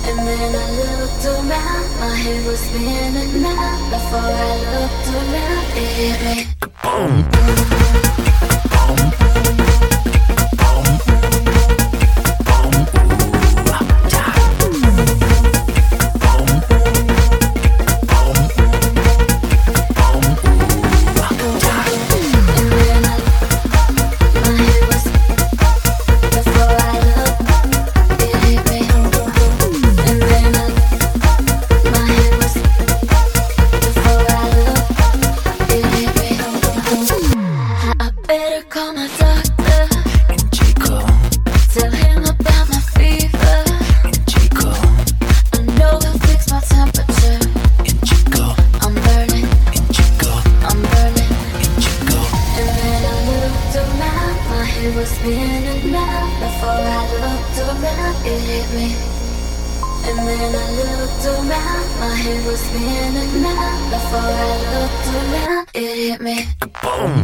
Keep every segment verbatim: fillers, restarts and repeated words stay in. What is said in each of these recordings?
And then I looked around, my head was spinning now. Before I looked around, it hit me. Call my doctor in Chico. Tell him about my fever in Chico. I know he'll fix my temperature in Chico. I'm burning in Chico. I'm burning in Chico. And then I looked around, my head was spinning now. Before I looked around, it hit me. And then I looked around, my head was spinning now. Before I looked around, it hit me. Boom.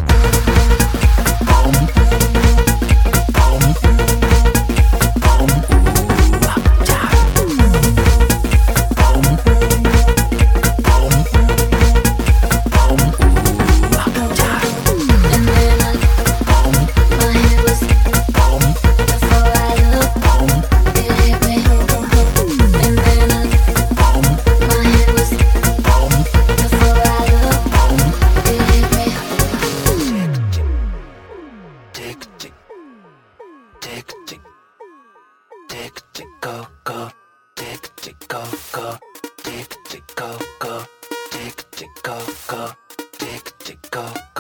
Tick, tick, tick, tick, tick, tick, go, go, tick, tick, go, go, tick, tick, go, go, tick, tick, go, go, tick, tick, go.